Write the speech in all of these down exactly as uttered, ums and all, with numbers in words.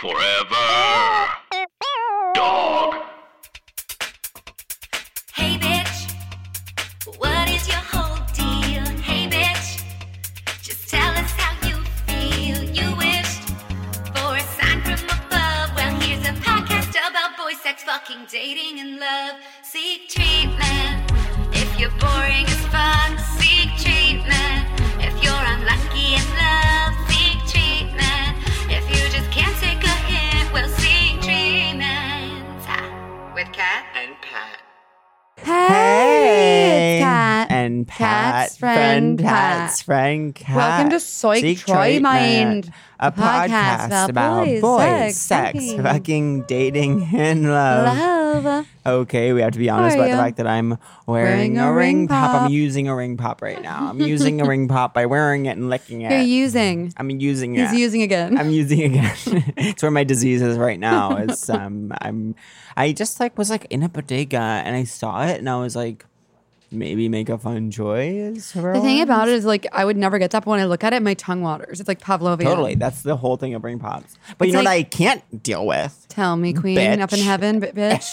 Forever. Dog. Hey bitch, what is your whole deal? Hey bitch, just tell us how you feel. You wished for a sign from above. Well, here's a podcast about boy sex, fucking, dating, and love. Seek treatment if you're boring as fuck. Seek treatment if you're unlucky in love. Seek treatment if you just can't take a hint. Well, seek treatment. Ha. With Kat And Pat. Hey, it's Kat. And Pat, Kat's friend Pat's Pat. friend Kat. Welcome to Psych Seek Troy Treatment, Mind, a a podcast podcast about about boys, boys, sex, sex, fucking. fucking, dating, and love. Love. Okay, we have to be honest How are about the you? fact that I'm Wearing wearing, a a ring ring pop. pop. I'm using a ring pop right now. I'm using a ring pop by wearing it and licking it. You're using. I'm using He's it. using again. I'm using again. It's where my disease is right now. It's um I'm I just like was like in a bodega and I saw it and I was like, maybe make a fun choice. The thing about it is, like, I would never get that, but when I look at it, my tongue waters. It's like Pavlovian. Totally. That's the whole thing of ring pops. But It's you know like- what I can't deal with Tell me, queen, Bitch. up in heaven, bi- bitch.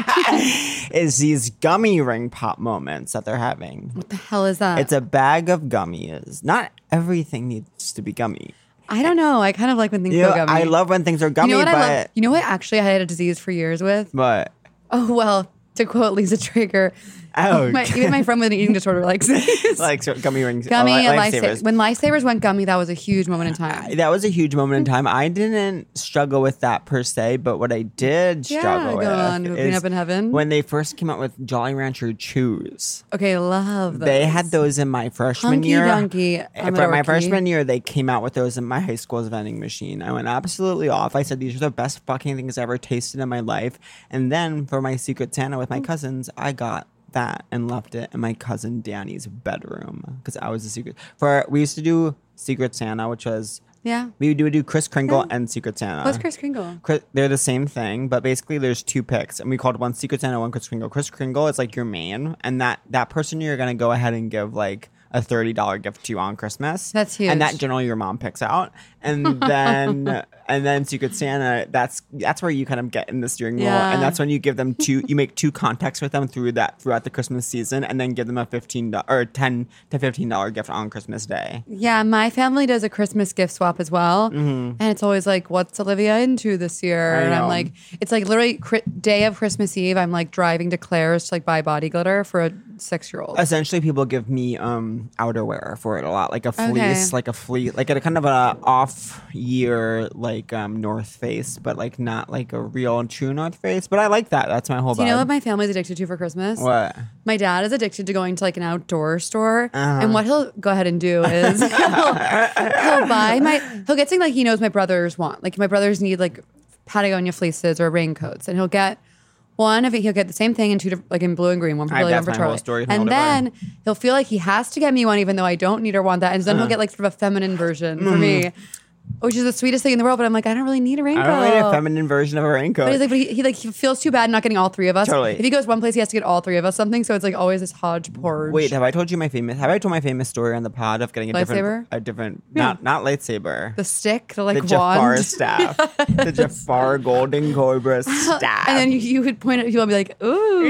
is these gummy ring pop moments that they're having. What the hell is that? It's a bag of gummies. Not everything needs to be gummy. I don't know. I kind of like when things You go know, gummy. I love when things are You gummy, know what but I love? You know what? Actually, I had a disease for years with. but Oh well, to quote Lisa Trigger, oh, my, even my friend with an eating disorder likes these. like so gummy rings. Gummy oh, and lifesavers. lifesavers. When lifesavers went gummy, that was a huge moment in time. That was a huge moment in time. I didn't struggle with that per se, but what I did Yeah, struggle go with on, Moving is Up in Heaven. when they first came out with Jolly Rancher Chews. Okay, love those. They had those in my freshman Hunky year. dunky, I'm For a my dorky. freshman year, they came out with those in my high school's vending machine. I went absolutely off. I said, these are the best fucking things I ever tasted in my life. And then for my Secret Santa with my cousins, I got that and left it in my cousin Danny's bedroom because I was a secret. For we used to do Secret Santa, which was Yeah. we would do, do Kris Kringle Yeah. and Secret Santa. What's Kris Kringle? Chris- They're the same thing, but basically there's two picks, and we called one Secret Santa, one Kris Kringle. Kris Kringle is like your main, and that that person you're gonna go ahead and give like a thirty dollar gift to on Christmas. That's huge. And that generally your mom picks out, and then and then Secret Santa. That's that's where you kind of get in the steering wheel, Yeah. and that's when you give them two. You make two contacts with them through that throughout the Christmas season, and then give them a fifteen do- or ten to fifteen dollar gift on Christmas Day. Yeah, my family does a Christmas gift swap as well, and it's always like, "What's Olivia into this year?" Mm-hmm. I And I'm know. like, it's like literally cri- day of Christmas Eve. I'm like driving to Claire's to like buy body glitter for a six year old. Essentially, people give me um outerwear for it a lot, like a fleece, Okay. like a fleece, like a kind of a off year like um North Face, but like not like a real true North Face. But I like that. That's my whole. Do you know vibe. what my family's addicted to for Christmas? What? My dad is addicted to going to like an outdoor store, Uh-huh. and what he'll go ahead and do is he'll, he'll buy my he'll get something like he knows my brothers want. Like my brothers need like Patagonia fleeces or raincoats, and he'll get one of it. He'll get the same thing in two, diff- like in blue and green, one for I- Billy, one that's for my whole Charlie. story from And older brother. then he'll feel like he has to get me one, even though I don't need or want that. And then he'll get like sort of a feminine version for me, which is the sweetest thing in the world. But I'm like, I don't really need a raincoat. Mm-hmm. I don't need a feminine version of a raincoat. But he's like, but he, he like he feels too bad not getting all three of us. Totally. If he goes one place, he has to get all three of us something. So it's like always this hodgepodge. Wait, have I told you my famous? Have I told my famous story on the pod of getting a Lightsaber? different, a different, not not lightsaber, the stick, the like the Jafar wand. staff, the Jafar Golden Cobra staff, And then you, you would point at people and be like,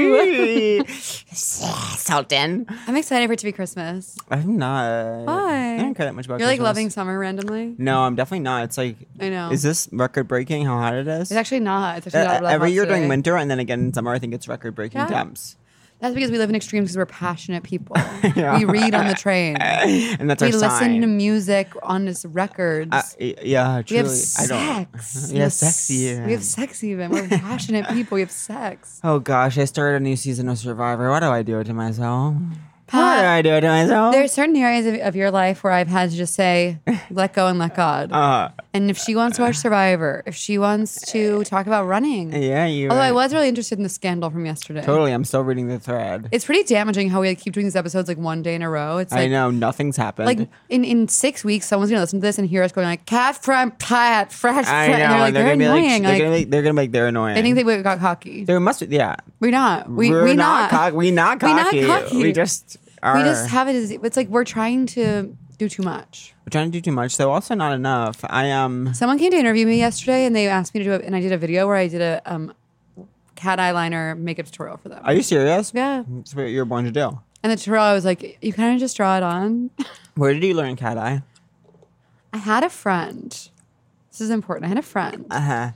ooh. Sultan. I'm excited for it to be Christmas. I'm not. Why? I don't care that much about. You're like Christmas. loving summer randomly. No, I'm definitely not. It's like, I know. Is this record breaking? How hot it is? It's actually not. It's actually Uh, not that every hot year today. during winter, and then again in summer, I think it's record breaking Yeah. temps. That's because we live in extremes because we're passionate people. Yeah. We read on the train. And that's We our listen sign. to music on this records. Uh, y- yeah, we truly. have I don't. sex. We have sex even. We have sex even. We're passionate people. We have sex. Oh gosh, I started a new season of Survivor. What do I do to myself? Pat, what do I do to myself? There are certain areas of, of your life where I've had to just say, let go and let God. Uh, And if she wants to watch Survivor, if she wants to talk about running. yeah, you. Although I was really interested in the scandal from yesterday. Totally, I'm still reading the thread. It's pretty damaging how we like, keep doing these episodes like one day in a row. It's like, I know nothing's happened. like in, in six weeks, someone's gonna listen to this and hear us going like cat from Pat, fresh. I Fre-" know. And they're like, they're, gonna be like, annoying. they're Like, gonna be, they're gonna be like, they're annoying. I think they we got cocky. there must be, yeah. We're not. We We're we not, not. cocky. We not We not cocky. cocky. We just are. We just have it as it's like we're trying to do too much. We're trying to do too much, so also not enough. I um. Someone came to interview me yesterday, and they asked me to do it, and I did a video where I did a um, cat eyeliner makeup tutorial for them. Are you serious? Yeah. That's what you were born to do. And the tutorial, I was like, you kind of just draw it on. Where did you learn cat eye? I had a friend. This is important. I had a friend. Uh huh.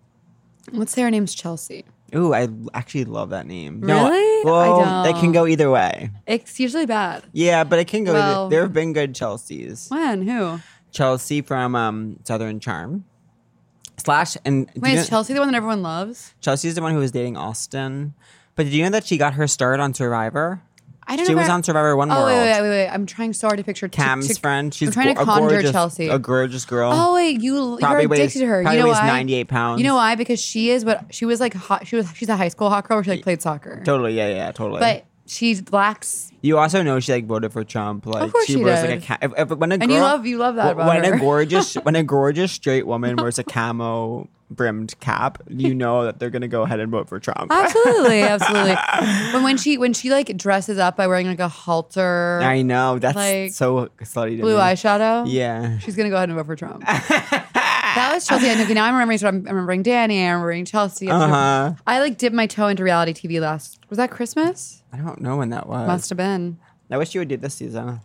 Let's say her name's Chelsea. Ooh, I actually love that name. Really? No, well, I it can don't. go either way. It's usually bad. Yeah, but it can go. Well- either. There have been good Chelseas. When? Who? Chelsea from um, Southern Charm. Slash and do Wait, you is know- Chelsea the one that everyone loves? Chelsea's the one who was dating Austin. But did you know that she got her start on Survivor? I don't She know. was if I- on Survivor One Oh, World. wait, wait, wait, wait. I'm trying so hard to picture Tick- Cam's Tick- friend. She's I'm trying go- to a conjure gorgeous, Chelsea. a gorgeous girl. Oh wait, you Probably you're weighs- addicted to her. probably You know weighs why? ninety-eight pounds. You know why? Because she is what she was like. Hot, she was. She's a high school hot girl where she like played soccer. Totally, yeah, yeah, totally. But she lacks. you also know she like voted for Trump. Like course she, she wears did. like a ca- if, if, when a girl, And you love- you love that wh- about when her. a gorgeous when a gorgeous straight woman wears a camo brimmed cap, you know that they're gonna go ahead and vote for Trump. Absolutely, absolutely. But when she when she like dresses up by wearing like a halter, I know that's Like, so slutty to blue me. eyeshadow. Yeah. she's gonna go ahead and vote for Trump. That was Chelsea. And okay, now I'm remembering. So I'm, I'm remembering Danny. I'm remembering Chelsea. I'm Uh-huh. I like dipped my toe into reality T V last. Was that Christmas? I don't know when that was. Must have been. I wish you would do this season.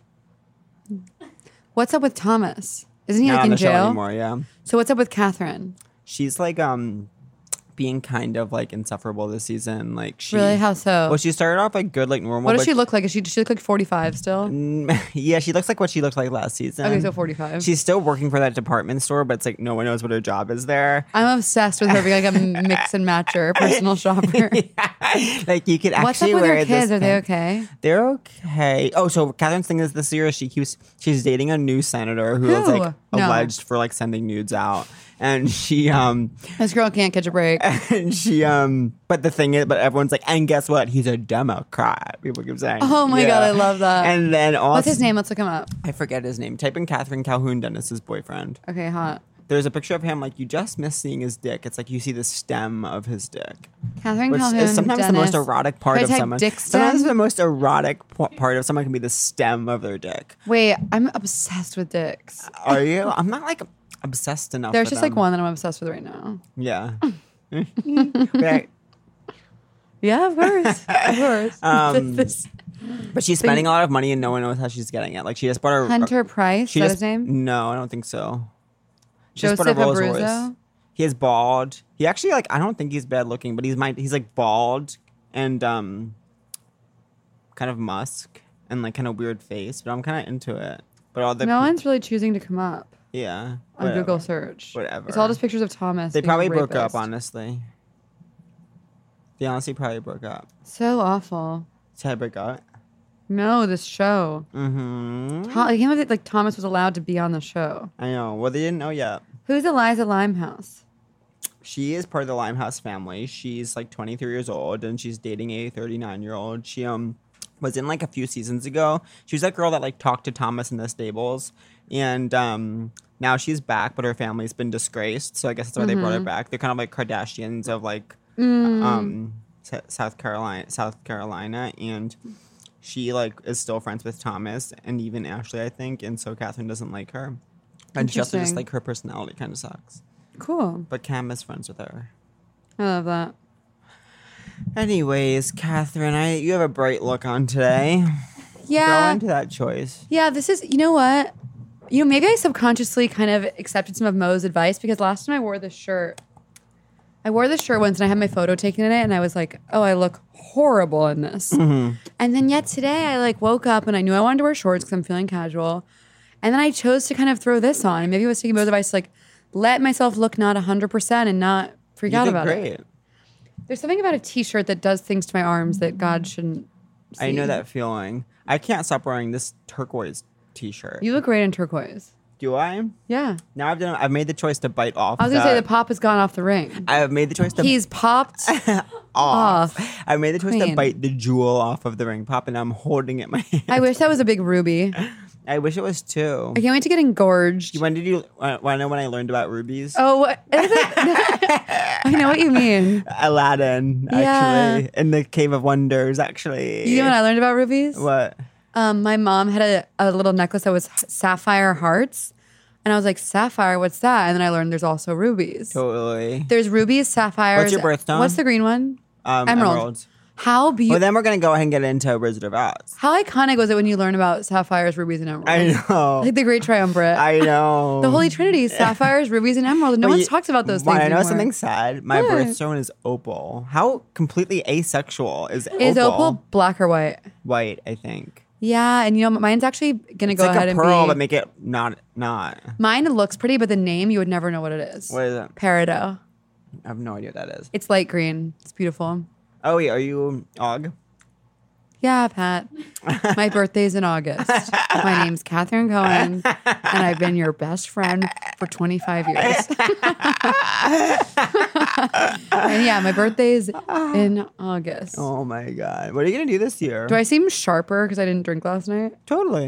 What's up with Thomas? Isn't he Not like on in the show jail? anymore. Yeah. So what's up with Catherine? She's like um being kind of like insufferable this season. Like she Really? How so? Well, she started off like good, like normal. What does but she look like? Is she does she look like forty-five still? Mm, yeah, she looks like what she looked like last season. Okay, so forty-five. She's still working for that department store, but it's like no one knows what her job is there. I'm obsessed with her being like a mix and matcher, personal shopper. Like you could What's up actually with wear her kids? this Are they pant- okay? They're okay. Oh, so Catherine's thing is this year she keeps she's dating a new senator who is Who? like No. alleged for like sending nudes out, and she um This girl can't catch a break. and she um but the thing is, but everyone's like, and guess what? He's a Democrat. People keep saying. Oh my God, I love that. And then also, What's his name? Let's look him up. I forget his name. Type in Catherine Calhoun, Dennis's boyfriend. Okay, hot. There's a picture of him like you just miss seeing his dick. It's like you see the stem of his dick. Catherine Which Calhoun. is sometimes the most Dennis. erotic part Should I of type someone. dick Sometimes stem? the most erotic p- part of someone can be the stem of their dick. Wait, I'm obsessed with dicks. Are you? I'm not like obsessed enough. There's with just like them. one that I'm obsessed with right now. Yeah. Right. Yeah, of course. Of course. Um, This- But she's spending a lot of money and no one knows how she's getting it. Like she just bought a Hunter Price, She is that just, his name? No, I don't think so. She just Joseph bought a Rolls Abruzzo? Royce. He is bald. He actually like I don't think he's bad looking, but he's my he's like bald and um kind of musk and like kind of weird face. But I'm kind of into it. But all the No pe- one's really choosing to come up yeah on whatever. Google search. Whatever. It's all just pictures of Thomas. They being a probably broke up. rapist. Honestly, they honestly probably broke up. So awful. So I break up. No, this show. Mm-hmm. Tho- I can't believe that like Thomas was allowed to be on the show. I know. Well, they didn't know yet. Who's Eliza Limehouse? She is part of the Limehouse family. She's like twenty-three years old and she's dating a thirty-nine year old. She um was in like a few seasons ago. She was that girl that like talked to Thomas in the stables. And um now she's back, but her family's been disgraced. So I guess that's why they brought her back. They're kind of like Kardashians of like um S- South Carolina South Carolina and she like is still friends with Thomas and even Ashley, I think, and so Catherine doesn't like her. And she also just Interesting. like her personality kind of sucks. Cool. But Cam is friends with her. I love that. Anyways, Catherine, I you have a bright look on today. Go Yeah. into that choice. Yeah, this is, you know what? You know, maybe I subconsciously kind of accepted some of Mo's advice because last time I wore this shirt, I wore this shirt once and I had my photo taken in it and I was like, oh, I look horrible in this. Mm-hmm. And then yet today I like woke up and I knew I wanted to wear shorts because I'm feeling casual. And then I chose to kind of throw this on. And maybe I was taking Mo's advice to like let myself look not one hundred percent and not freak You out did about great. it. There's something about a t-shirt that does things to my arms that God shouldn't see. I know that feeling. I can't stop wearing this turquoise t-shirt. You look great in turquoise. Do I? Yeah. Now I've done. I've made the choice to bite off. I was going to say that- the pop has gone off the ring. I have made the choice to He's popped off. off. I made the choice to Queen. bite the jewel off of the ring pop, and I'm holding it in my hand. I wish that was a big ruby. I wish it was two. I can't wait to get engorged. When did you? Want to know when I learned about rubies? Oh, what? I know what you mean. Aladdin, Yeah. actually, in the Cave of Wonders, actually. You know what I learned about rubies? What? Um, my mom had a, a little necklace that was sapphire hearts. And I was like, sapphire, what's that? And then I learned there's also rubies. Totally. There's rubies, sapphires. What's your birthstone? What's the green one? Um, Emerald. emeralds. How Well, beautiful. then we're gonna go ahead and get into Wizard of Oz. How iconic was it when you learn about sapphires, rubies, and emeralds? I know. Like the great triumvirate. I know. the Holy Trinity, sapphires, rubies, and emerald. No But one you- talks about those Why, things I know anymore. something sad. My What? birthstone is opal. How completely asexual is opal? Is opal black or white? White, I think. Yeah, and you know, mine's actually gonna It's go like ahead a and pearl, be. but make it not not. Mine looks pretty, but the name you would never know what it is. What is it? Peridot. I have no idea what that is. It's light green. It's beautiful. Oh wait, are you Og? Yeah, Pat. My birthday's in August. My name's Catherine Cohen, and I've been your best friend for twenty-five years. And yeah, my birthday's in August. Oh my god. What are you gonna do this year? Do I seem sharper because I didn't drink last night? Totally.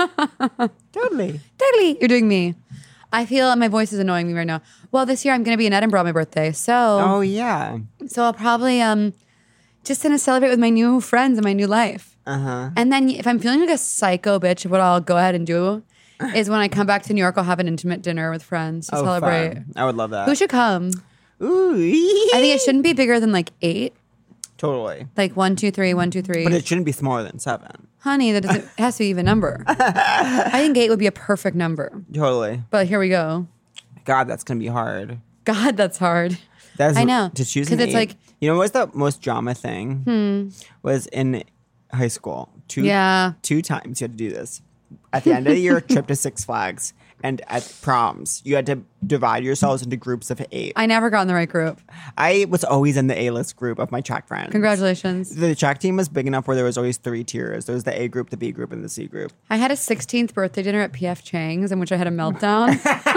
totally. Totally. You're doing me. I feel my voice is annoying me right now. Well, this year I'm going to be in Edinburgh on my birthday. So, Oh yeah. so I'll probably um just going to celebrate with my new friends and my new life. Uh huh. And then if I'm feeling like a psycho bitch, what I'll go ahead and do is when I come back to New York, I'll have an intimate dinner with friends to Oh, celebrate. fun. I would love that. Who should come? Ooh. I think it shouldn't be bigger than like eight. Totally. Like one, two, three, one, two, three. But it shouldn't be smaller than seven. Honey, that doesn't, it has to be an even number. I think eight would be a perfect number. Totally. But here we go. God, that's gonna be hard. God, that's hard. That's I know. to choose 'Cause an it's eight. like- you know what's the most drama thing? Hmm. Was in high school. Two Yeah. two times you had to do this. At the end of the year, trip to Six Flags, and at proms, you had to divide yourselves into groups of eight. I never got in the right group. I was always in the A-list group of my track friends. Congratulations. The track team was big enough where there was always three tiers. There was the A group, the B group, and the C group. I had a sixteenth birthday dinner at P F Chang's in which I had a meltdown.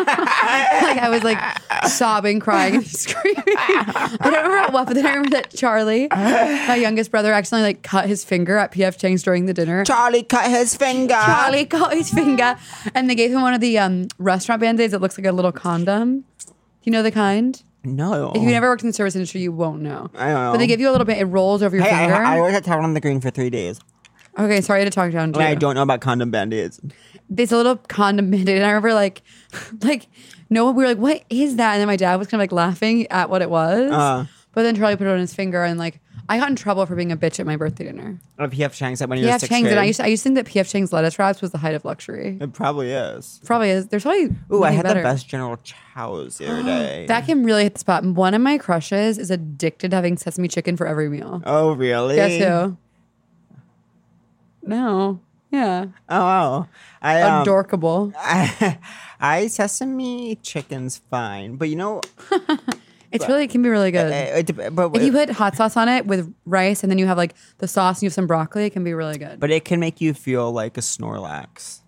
Like I was like sobbing, crying, and screaming. I don't remember what, but then I remember that Charlie, my youngest brother, accidentally like cut his finger at P F Chang's during the dinner. Charlie cut his finger. Charlie cut his finger, and they gave him one of the um, restaurant band-aids that looks like a little condom. Do you know the kind? No. If you never worked in the service industry, you won't know. I don't know. But they give you a little bit. It rolls over your Hey, I, finger. I worked at Town on the Green for three days. okay, sorry to talk down to And you. I don't know about condom band-aids. It's a little condom band-aid. And I remember like, like, no, we were like, what is that? And then my dad was kind of like laughing at what it was. Uh. But then Charlie put it on his finger and like, I got in trouble for being a bitch at my birthday dinner. Or P F Chang's at when you were P F sixth Chang's, grade. and I used, to, I used to think that P F Chang's lettuce wraps was the height of luxury. It probably is. Probably is. There's probably Ooh, I nothing had better. the best General Chow's the other day. That can really hit the spot. One of my crushes is addicted to having sesame chicken for every meal. Oh, really? Guess who? No. Yeah. Oh, wow. I, um, Adorkable. I, I sesame chicken's fine, but you know, It's really, it can be really good. uh, it, dep- but If you put hot sauce on it with rice and then you have like the sauce and you have some broccoli, it can be really good. But, but it can make you feel like a Snorlax.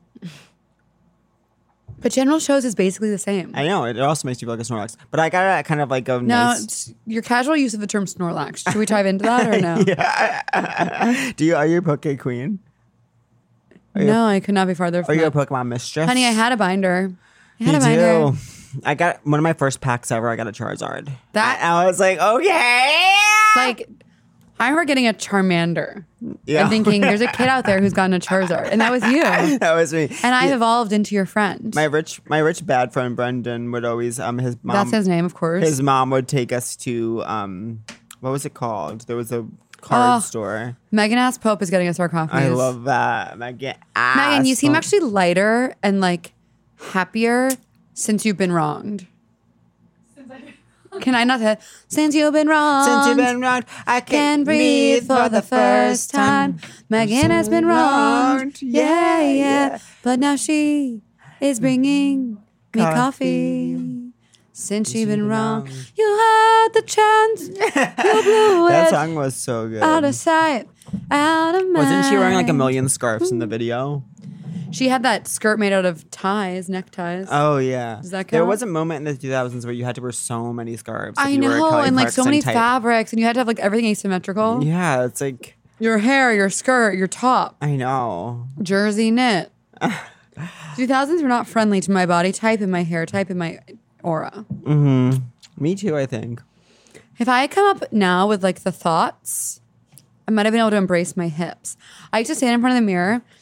General Shows is basically the same. I know it also makes you feel like a Snorlax, but I got a kind of like a no, nice. it's- your casual use of the term Snorlax. Should we dive into that or no? Do you are you a Poke Queen? Are you, No, I could not be farther are from you a that. Pokemon mistress? Honey, I had a binder. I had You a binder. do. I got one of my first packs ever. I got a Charizard. That- I, I was like, okay. Like, I remember getting a Charmander Yeah. and thinking, there's a kid out there who's gotten a Charizard. And that was you. And that was me. I've evolved into your friend. My rich, my rich bad friend Brendan would always um his mom. That's his name, of course. His mom would take us to um, what was it called? There was a card Oh. store. Megan Ass Pope is getting us our coffees. I love that. Megan. Megan, you seem Ass- actually lighter and like happier since you've been wronged. Can I not say since you've been wronged? Since you've been wronged, I can breathe for the first time. Megan has been wronged. Yeah, yeah. But now she is bringing me Coffee. coffee. Since you've been wrong, you had the chance. You blew That it song was so good. out of sight, out of mind. Wasn't she wearing like a million scarves in the video? She had that skirt made out of ties, neckties. Oh yeah. Does that There count? was a moment in the two thousands where you had to wear so many scarves. if I you were a know, Kelly and like so Clarkson many type. fabrics, and you had to have like everything asymmetrical. Yeah, it's like Your hair, your skirt, your top, I know. jersey knit. two thousands were not friendly to my body type and my hair type and my aura. Mm-hmm. Me too. I think. If I had come up now with like the thoughts, I might have been able to embrace my hips. I used to stand in front of the mirror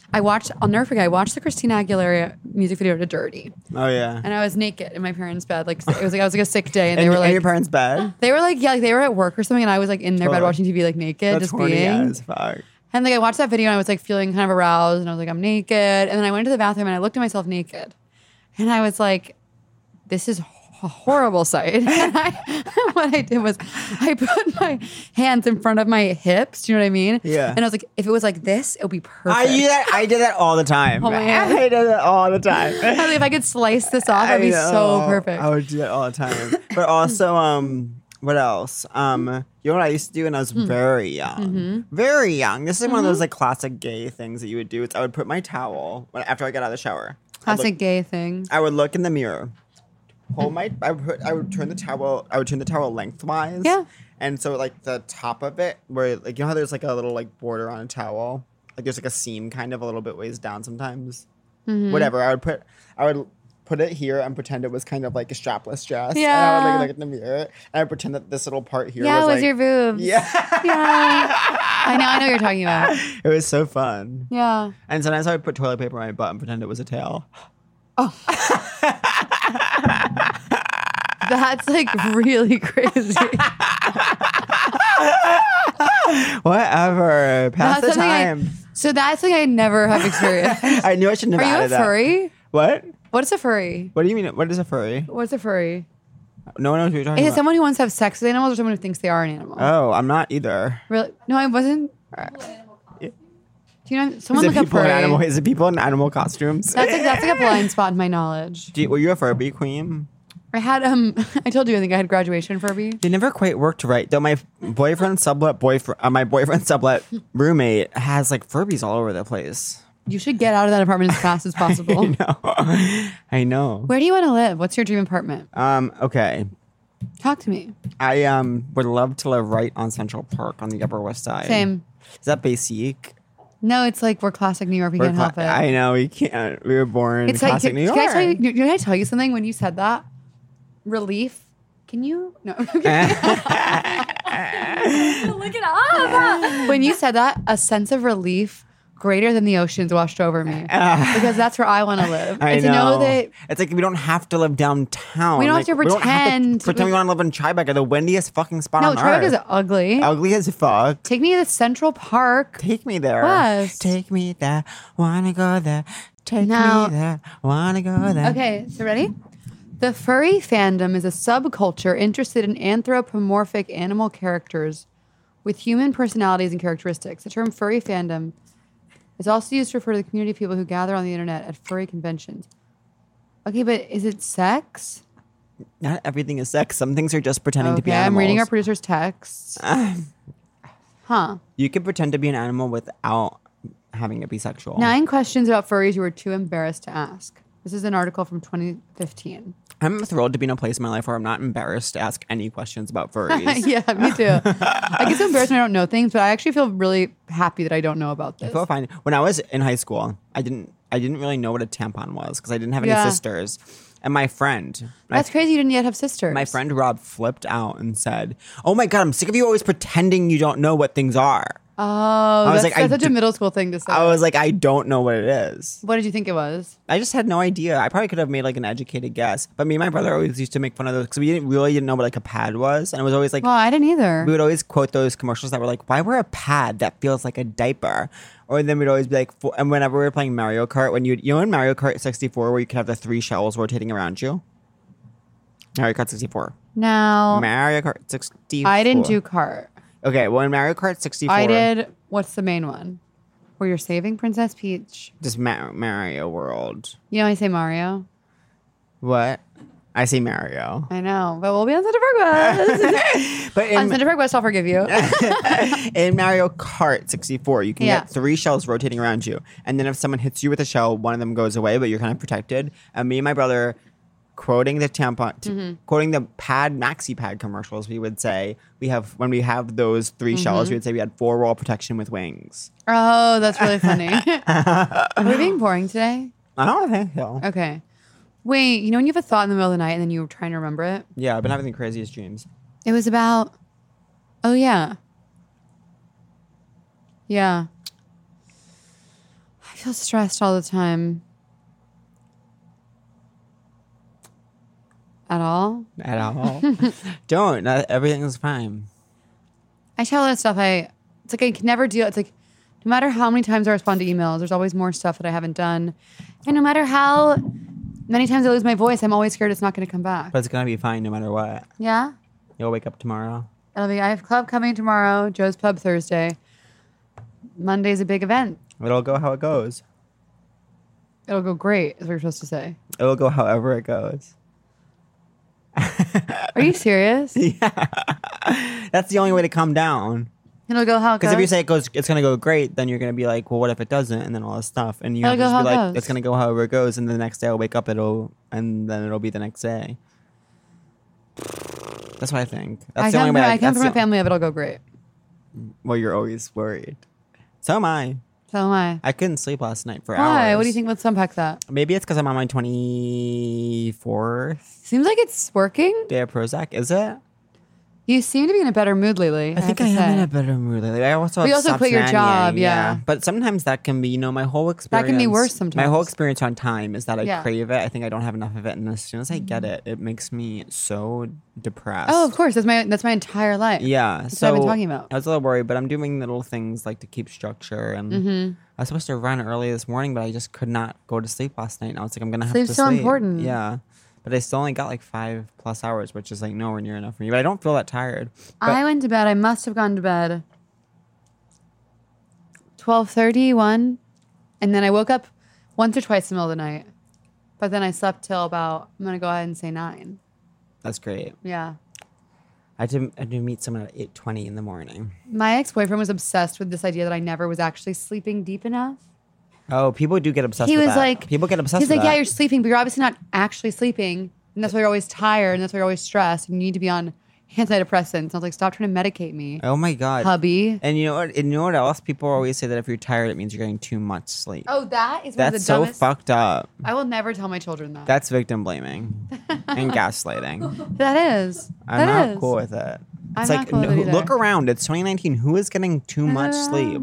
I watched. I'll never forget. I watched the Christina Aguilera music video to "Dirty," Oh yeah. and I was naked in my parents' bed. Like it was like I was like a sick day, and And, they were in like, your parents' bed. they were like, yeah, like they were at work or something, and I was like in their bed Totally. watching T V, like naked, That's just horny being. as fuck. And like I watched that video, and I was like feeling kind of aroused, and I was like, I'm naked, and then I went into the bathroom, and I looked at myself naked, and I was like, this is a horrible sight. And I, what I did was I put my hands in front of my hips. Do you know what I mean? Yeah. And I was like, if it was like this, it would be perfect. I do that. I did that all the time. Oh my God. I did that all the time. I was like, if I could slice this off, that'd I be so know. perfect. I would do that all the time. But also, um, what else? Um, you know what I used to do when I was Hmm. very young? Mm-hmm. Very young. This is one of those like classic gay things that you would do. It's I would put my towel when, after I got out of the shower. I'd Classic look- gay thing. I would look in the mirror. Hold my. I would. Put, I would turn the towel. I would turn the towel lengthwise. Yeah. And so like the top of it, where like you know how there's like a little like border on a towel, like there's like a seam kind of a little bit ways down sometimes. Mm-hmm. Whatever. I would put. I would put it here and pretend it was kind of like a strapless dress. And I Yeah. would like look in the mirror and I would pretend that this little part here Yeah, was it was like your boobs. yeah. Yeah. I know. I know what you're talking about. It was so fun. Yeah. And sometimes I would put toilet paper on my butt and pretend it was a tail. That's like really crazy. Whatever. Pass That's the something I- time. So that's something I never have experienced. I, knew I shouldn't Are have you a added that. furry? What? What is a furry? What do you mean? What is a furry? What's a furry? No one knows what you're talking Is it about. someone who wants to have sex with animals or someone who thinks they are an animal? Oh, I'm not either. Really? No, I wasn't. Do you know? Someone Is look it up people in furry. animal? Is it people in animal costumes? That's like, that's like a blind spot in my knowledge. Do you, were you a Furby queen? I had um. I told you I think I had graduation Furby. They never quite worked right. Though my boyfriend sublet boyfriend, uh, my boyfriend sublet roommate has like Furbies all over the place. You should get out of that apartment as fast as possible. I know. I know. Where do you want to live? What's your dream apartment? Um. Okay. Talk to me. I um would love to live right on Central Park on the Upper West Side. Same. Is that basic? No, it's like we're classic New York. We We're can't cla- help it. I know we can't. We were born It's like, classic can, New York. can I tell you? Can I tell you something? When you said that, relief. Can you? No. Look it up. When you said that, a sense of relief greater than the oceans washed over me because that's where I want to live. I and know. to know that it's like we don't have to live downtown. We don't have Like, to We don't have pretend. to pretend we want to live in Tribeca, the windiest fucking spot no, on Tribeca earth. is ugly. Ugly as fuck. Take me to Central Park. Take me there. West. Take me there. Wanna go there. Take Now- me there. Wanna go there. Okay, so ready? The furry fandom is a subculture interested in anthropomorphic animal characters with human personalities and characteristics. The term furry fandom is also used to refer to the community of people who gather on the internet at furry conventions. Okay, but is it sex? Not everything is sex. Some things are just pretending to be Okay, animals. I'm reading our producer's texts. Huh. You can pretend to be an animal without having it be sexual. Nine questions about furries you were too embarrassed to ask. This is an article from twenty fifteen. I'm thrilled to be in a place in my life where I'm not embarrassed to ask any questions about furries. Yeah, me too. I get so embarrassed when I don't know things, but I actually feel really happy that I don't know about this. I feel fine. When I was in high school, I didn't I didn't really know what a tampon was because I didn't have any Yeah. sisters. And my friend, my, That's crazy. You didn't yet have sisters. my friend Rob flipped out and said, "Oh my god, I'm sick of you always pretending you don't know what things are." Oh, was that's, like, I that's such a d- middle school thing to say. I was like, "I don't know what it is." What did you think it was? I just had no idea. I probably could have made like an educated guess. But me and my brother always used to make fun of those because we didn't really didn't know what like a pad was, and it was always like Well, I didn't either. we would always quote those commercials that were like, "Why wear a pad that feels like a diaper?" Or then we'd always be like, fo- and whenever we were playing Mario Kart, when you you know in Mario Kart sixty-four where you could have the three shells rotating around you. Mario Kart sixty-four. No, Mario Kart sixty-four. I didn't do cart. Okay, well in Mario Kart sixty-four, I did. What's the main one? Where you're saving Princess Peach. Just Ma- Mario World. You know, I say Mario. What? I say Mario. I know, but we'll be on Central Park West. But on in, Central Park West, I'll forgive you. in Mario Kart sixty-four, you can Yeah. get three shells rotating around you. And then if someone hits you with a shell, one of them goes away, but you're kind of protected. And me and my brother, quoting the tampon, t- Mm-hmm. quoting the pad, maxi pad commercials, we would say, we have, when we have those three Mm-hmm. shells, we would say we had four roll protection with wings. Oh, that's really funny. Are we being boring today? I don't think so. Okay. Wait, you know when you have a thought in the middle of the night and then you were trying to remember it? Yeah, I've been having the craziest dreams. It was about, oh yeah. Yeah. I feel stressed all the time. At all? At all. Don't. Not, everything's fine. I tell a lot of stuff. I it's like I can never deal. It's like no matter how many times I respond to emails, there's always more stuff that I haven't done, and no matter how many times I lose my voice, I'm always scared it's not going to come back. But it's gonna be fine no matter what. Yeah, You'll wake up tomorrow. it'll be. I have club coming tomorrow. Joe's Pub Thursday. Monday's a big event. It'll go how it goes. It'll go great. Is what you're supposed to say. It'll go however it goes. Are you serious? Yeah. That's the only way to calm down. It'll go how it goes. Because if you say it goes, it's gonna go great, then you're gonna be like, well, what if it doesn't? And then all this stuff, and you It'll have to go just be how it like, goes. it's gonna go however it goes, and the next day I'll wake up, it'll, and then it'll be the next day. That's what I think. That's I the only come way. from, I, I come that's from a the- family of it'll go great. Well, you're always worried. So am I. So am I. I couldn't sleep last night for hours. Why? What do you think? Let's unpack that. Maybe it's because I'm on my twenty-fourth Seems like it's working. day of Prozac. Is it? You seem to be in a better mood lately. I think have I to am in say. a better mood lately. I also But you have also stopped quit your nannying, job, yeah. But sometimes that can be, you know, my whole experience. can be worse My sometimes. whole experience on time is that I Yeah. crave it. I think I don't have enough of it, and as soon as I get it, it makes me so depressed. Oh, of course. That's my that's my entire life. Yeah, That's so what I've been talking about. I was a little worried, but I'm doing little things like to keep structure. And Mm-hmm. I was supposed to run early this morning, but I just could not go to sleep last night. And I was like, I'm gonna have Sleep's to so sleep. important. Yeah, but I still only got like five plus hours, which is like nowhere near enough for me. But I don't feel that tired. But I went to bed. I must have gone to bed twelve thirty, one, and then I woke up once or twice in the middle of the night. But then I slept till about, I'm going to go ahead and say nine. that's great. Yeah. I had to, I had to meet someone at eight twenty in the morning. My ex-boyfriend was obsessed with this idea that I never was actually sleeping deep enough. Oh, people do get obsessed He with was that. like, people get obsessed He's with like, that. yeah, you're sleeping, but you're obviously not actually sleeping. And that's why you're always tired. And that's why you're always stressed. And you need to be on antidepressants. I was like, stop trying to medicate me, Oh my god, hubby. And you know what? And you know what else? People always say that if you're tired, it means you're getting too much sleep. Oh, that is one of the That's so dumbest. fucked up. I will never tell my children that. That's victim blaming and gaslighting. that is. I'm That not is. cool with it. I'm It's not like cool with no- it either. look around. It's twenty nineteen. Who is getting too much sleep?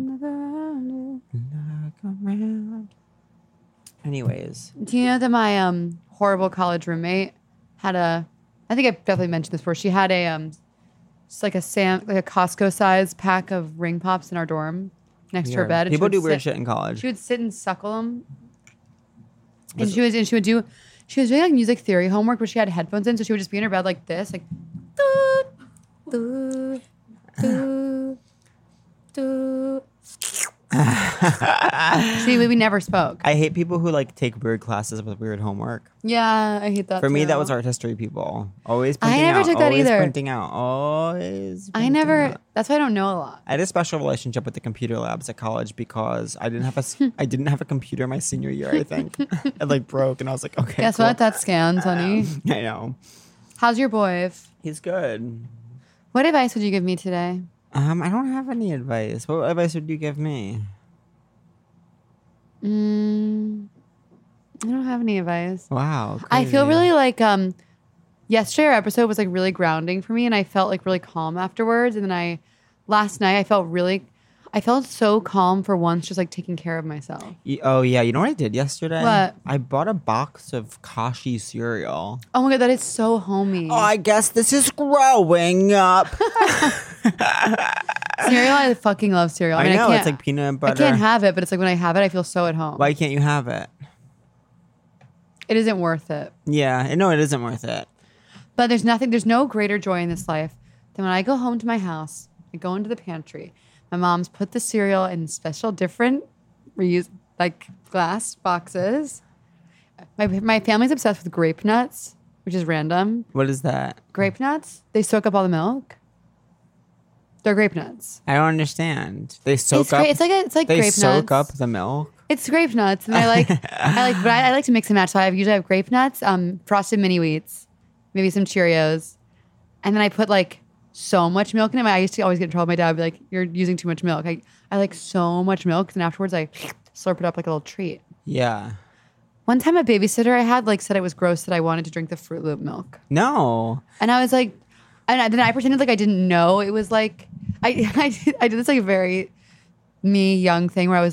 Anyways, Do you know that my um horrible college roommate had a? I think I definitely mentioned this before. She had a um, just like a Sam, like a Costco size pack of ring pops in our dorm next to her weird. bed. and she People would do weird sit- shit in college. She would sit and suckle them, and she was and she would do. She was doing like music theory homework, but she had headphones in, so she would just be in her bed like this, like. Doo, doo, doo, doo. See, we, we never spoke. I hate people who like take weird classes with weird homework. yeah, I hate that. For me, that too. was art history people. Always I printing never out. took that always either. printing out. Always. I printing never. out. That's why I don't know a lot. I had a special relationship with the computer labs at college because I didn't have a s- I didn't have a computer my senior year. I think it like broke, and I was like, okay. Guess cool. what? That scans, honey. I know. How's your boy? He's good. What advice would you give me today? Um, I don't have any advice. What advice would you give me? Mm, I don't have any advice. Wow. I feel crazy. really like um, yesterday our episode was like really grounding for me, and I felt like really calm afterwards. And then I, last night I felt really, I felt so calm for once, just like taking care of myself. Y- Oh yeah, you know what I did yesterday? What? I bought a box of Kashi cereal. Oh my god, that is so homey. Oh, I guess this is growing up. Cereal, I fucking love cereal. I, mean, know can't, it's like peanut I butter. can't have it, but it's like when I have it, I feel so at home. Why can't you have it? It isn't worth it. Yeah, no, it isn't worth it. But there's nothing, there's no greater joy in this life than when I go home to my house, I go into the pantry. My mom's put the cereal in special different reuse, like glass boxes. My, my family's obsessed with grape nuts, which is random. What is that? Grape nuts, they soak up all the milk. They're grape nuts. I don't understand. They soak it's, up. gra- it's like a, it's like they grape soak nuts. up the milk. It's grape nuts, and I like, I like, but I, I like to mix and match. So I usually have grape nuts, um, frosted mini wheats, maybe some Cheerios, and then I put like so much milk in it. I used to always get in trouble. My dad would be like, "You're using too much milk." I, I like so much milk, and afterwards I slurp it up like a little treat. Yeah. One time, a babysitter I had like said it was gross that I wanted to drink the Fruit Loop milk, No. and I was like, and I, then I pretended like I didn't know it was like I I did, I did this like very me young thing where I was like,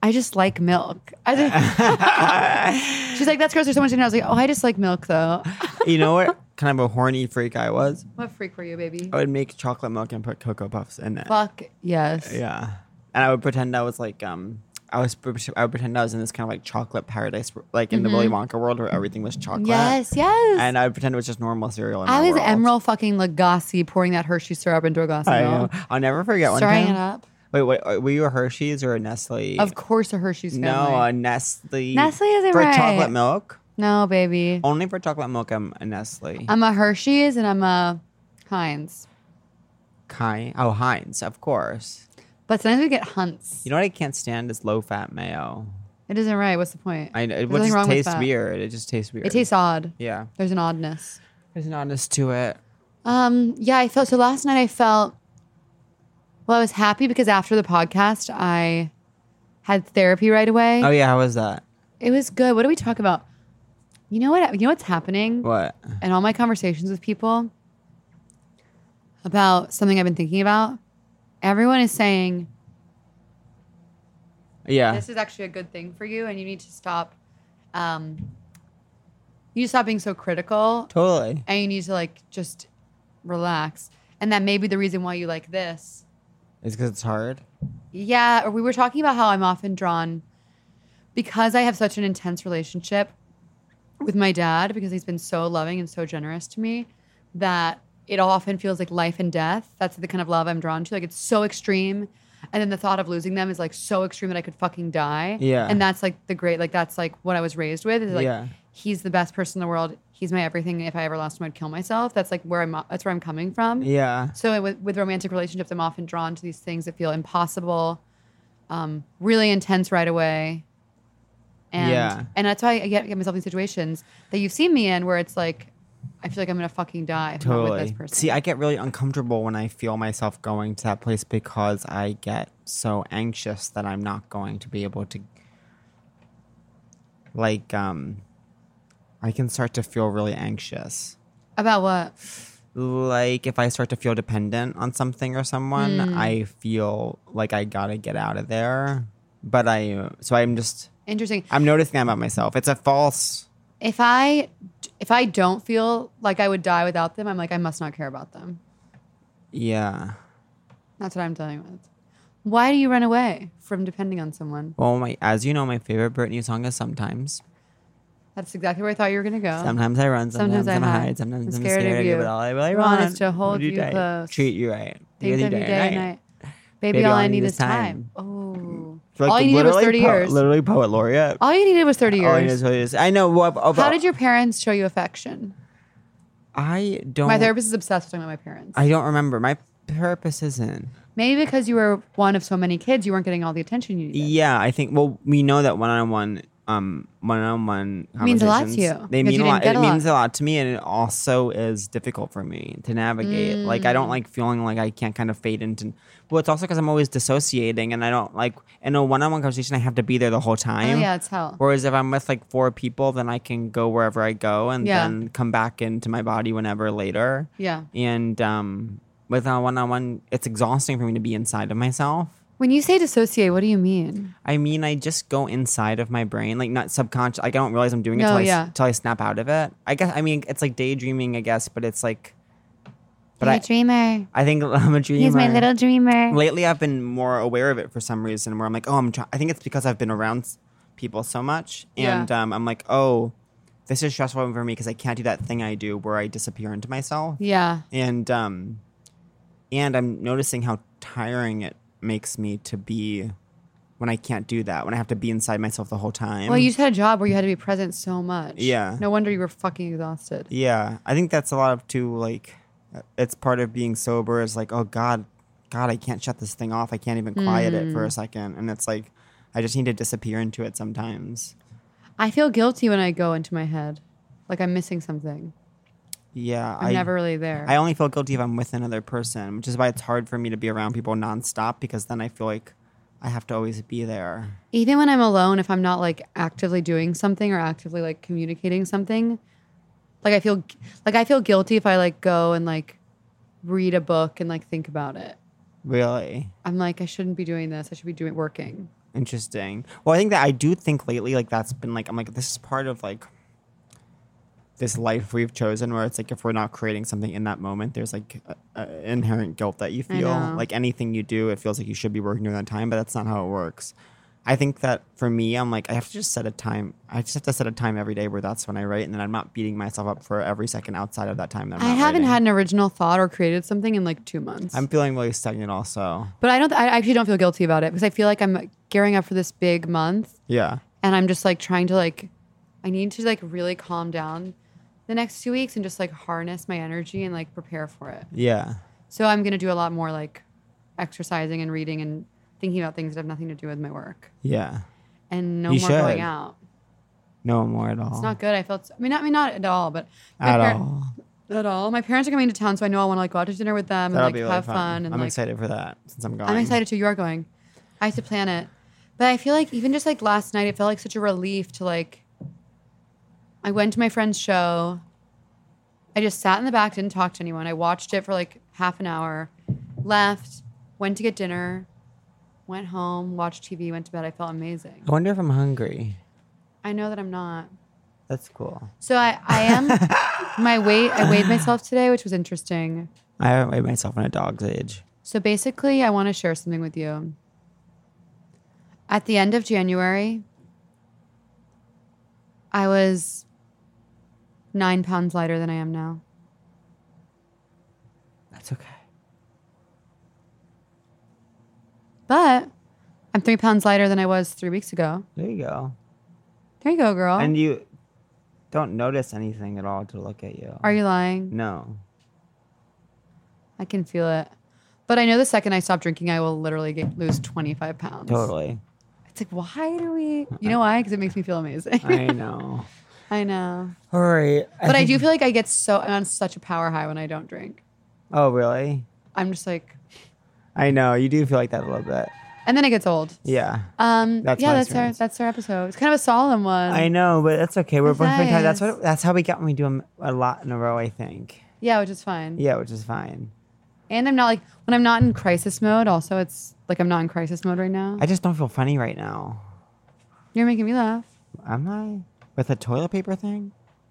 I just like milk. I think, she's like, that's gross. There's so much in it. I was like, oh, I just like milk though. You know what kind of a horny freak I was? What freak were you, baby? I would make chocolate milk and put Cocoa Puffs in it. Fuck yes. Yeah. And I would pretend I was like, um, I was, I would pretend I was in this kind of like chocolate paradise, like in the Willy Wonka world where everything was chocolate. Yes, yes. And I would pretend it was just normal cereal. In I my was world. Emerald fucking Lagasse pouring that Hershey syrup into a glass of I know. milk. I'll never forget one Stirring time. it up. Wait, wait, were you a Hershey's or a Nestle? Of course, a Hershey's family. No, a Nestle. Nestle isn't for right. chocolate milk. No, baby. Only for chocolate milk, I'm a Nestle. I'm a Hershey's and I'm a Heinz. Kai. Oh, Heinz, of course. But sometimes we get Hunts. You know what I can't stand is low-fat mayo. It isn't right. What's the point? I know it There's nothing just wrong with tastes that. weird. It just tastes weird. It tastes odd. Yeah. There's an oddness. There's an oddness to it. Um, yeah, I felt so last night I felt well, I was happy because after the podcast I had therapy right away. Oh yeah, how was that? It was good. What do we talk about? You know what you know what's happening? What? In all my conversations with people about something I've been thinking about, everyone is saying Yeah. this is actually a good thing for you and you need to stop um you need to stop being so critical Totally. and you need to like just relax. And that may be the reason why you like this. It's because it's hard. Yeah, or we were talking about how I'm often drawn because I have such an intense relationship with my dad because he's been so loving and so generous to me that it often feels like life and death. That's the kind of love I'm drawn to. Like it's so extreme. And then the thought of losing them is like so extreme that I could fucking die. Yeah. And that's like the great, like that's like what I was raised with. Is like Yeah. he's the best person in the world. He's my everything. If I ever lost him, I'd kill myself. That's like where I'm. That's where I'm coming from. Yeah. So with, with romantic relationships, I'm often drawn to these things that feel impossible, um, really intense right away. And, Yeah. and that's why I get, get myself in situations that you've seen me in where it's like, I feel like I'm going to fucking die if I'm not with this Totally. person. See, I get really uncomfortable when I feel myself going to that place because I get so anxious that I'm not going to be able to, like, um, I can start to feel really anxious. About what? Like, if I start to feel dependent on something or someone, Hmm. I feel like I gotta get out of there. But I, so I'm just, Interesting. I'm noticing that about myself. It's a false. If I, if I don't feel like I would die without them, I'm like, I must not care about them. Yeah. That's what I'm dealing with. Why do you run away from depending on someone? Well, my, as you know, my favorite Britney song is Sometimes. That's exactly where I thought you were going to go. Sometimes I run, sometimes, Sometimes I I hide. hide, sometimes I'm I'm scared scared, of of you, you. but all I really Want want is to hold you tight, close. treat you right, Think you of you day and night. Baby, all I need is time. Oh. Like, all you needed was literally thirty po- years. Literally poet laureate. All you needed was thirty All I need years. is what it is. I know. What, oh, How did your parents show you affection? I don't. My therapist is obsessed with talking about my parents. I don't remember. My therapist isn't. Maybe because you were one of so many kids, you weren't getting all the attention you needed. Yeah, I think. Well, we know that one-on-one, um, one-on-one Means a lot to conversations, you, They because mean you a lot. didn't get It a lot. means a lot to me, and it also is difficult for me to navigate. Like, I don't like feeling like I can't kind of fade into. Well, it's also because I'm always dissociating, and I don't like in a one-on-one conversation. I have to be there the whole time. Oh, yeah, it's hell. Whereas if I'm with like four people, then I can go wherever I go, and Yeah. then come back into my body whenever later. Yeah. And um, with a one-on-one, it's exhausting for me to be inside of myself. When you say dissociate, what do you mean? I mean, I just go inside of my brain, like not subconscious. Like I don't realize I'm doing it No, till, I, yeah. s- till I snap out of it. I guess. I mean, it's like daydreaming, I guess, but it's like. But You're I, a dreamer. I think I'm a dreamer. He's my little dreamer. Lately, I've been more aware of it for some reason. Where I'm like, oh, I'm. Try- I think it's because I've been around s- people so much, and Yeah. um, I'm like, oh, this is stressful for me because I can't do that thing I do where I disappear into myself. Yeah. And um, and I'm noticing how tiring it makes me to be when I can't do that, when I have to be inside myself the whole time. Well, you just had a job where you had to be present so much. Yeah. No wonder you were fucking exhausted. Yeah, I think that's a lot of too, like, it's part of being sober is like, oh God, God, I can't shut this thing off. I can't even quiet it Mm. for a second. And it's like, I just need to disappear into it sometimes. I feel guilty when I go into my head. Like I'm missing something. Yeah. I'm I, never really there. I only feel guilty if I'm with another person, which is why it's hard for me to be around people nonstop because then I feel like I have to always be there. Even when I'm alone, if I'm not like actively doing something or actively like communicating something, like I feel like I feel guilty if I like go and like read a book and like think about it. Really? I'm like, I shouldn't be doing this. I should be doing working. Interesting. Well, I think that I do think lately, like that's been like I'm like this is part of like this life we've chosen, where it's like if we're not creating something in that moment, there's like a, a inherent guilt that you I feel. know. Like anything you do, it feels like you should be working during that time, but that's not how it works. I think that for me, I'm like I have to just set a time. I just have to set a time every day where that's when I write, and then I'm not beating myself up for every second outside of that time. That I'm I not haven't writing. had an original thought or created something in like two months. I'm feeling really stagnant, also. but I don't. I actually don't feel guilty about it because I feel like I'm gearing up for this big month, Yeah. and I'm just like trying to like. I need to like really calm down the next two weeks and just like harness my energy and like prepare for it. Yeah. So I'm gonna do a lot more like exercising and reading and thinking about things that have nothing to do with my work, Yeah. and no You more should. going out. No more at all. It's not good. I felt. I mean, not, I mean, not at all, but my At par- all. At all. My parents are coming to town, so I know I want to like go out to dinner with them That'll and be like really have fun. fun. And I'm like, excited for that since I'm going. I'm excited too. You are going. I have to plan it, but I feel like even just like last night, it felt like such a relief to like. I went to my friend's show. I just sat in the back, didn't talk to anyone. I watched it for like half an hour, left, went to get dinner, went home, watched T V, went to bed. I felt amazing. I wonder if I'm hungry. I know that I'm not. That's cool. So I, I am. My weight. I weighed myself today, which was interesting. I haven't weighed myself in a dog's age. So basically, I want to share something with you. At the end of January, I was nine pounds lighter than I am now. That's okay. But I'm three pounds lighter than I was three weeks ago. There you go. There you go, girl. And you don't notice anything at all to look at you. Are you lying? No. I can feel it. But I know the second I stop drinking, I will literally get, lose twenty-five pounds. Totally. It's like, why do we? You know why? Because it makes me feel amazing. I know. I know. All right. But I do feel like I get so, I'm on such a power high when I don't drink. Oh, really? I'm just like, I know. You do feel like that a little bit. and then it gets old. Yeah. Um, That's yeah, my that's our experience. that's our episode. It's kind of a solemn one. I know, but that's okay. We're It's both very tired. That's nice. what. That's how we get when we do them a lot in a row, I think. Yeah, which is fine. Yeah, which is fine. And I'm not like when I'm not in crisis mode. Also, it's like I'm not in crisis mode right now. I just don't feel funny right now. You're making me laugh. Am I? With a toilet paper thing?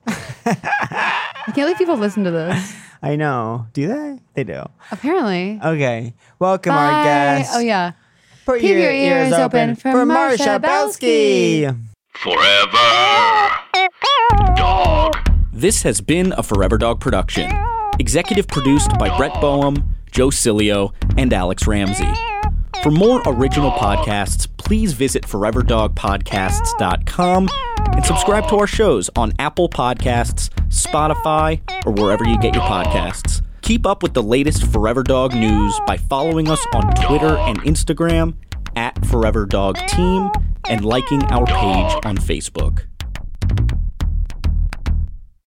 I can't believe people listen to this. I know. Do they? They do. Apparently. Okay. Welcome, our Bye. guest. Oh yeah. Put Keep your ears open for Marsha Belsky. Forever Dog. This has been a Forever Dog production. Executive produced by Brett Boehm, Joe Cilio, and Alex Ramsey. For more original podcasts, please visit forever dog podcasts dot com and subscribe to our shows on Apple Podcasts, Spotify, or wherever you get your podcasts. Keep up with the latest Forever Dog news by following us on Twitter and Instagram at Forever Dog Team and liking our page on Facebook.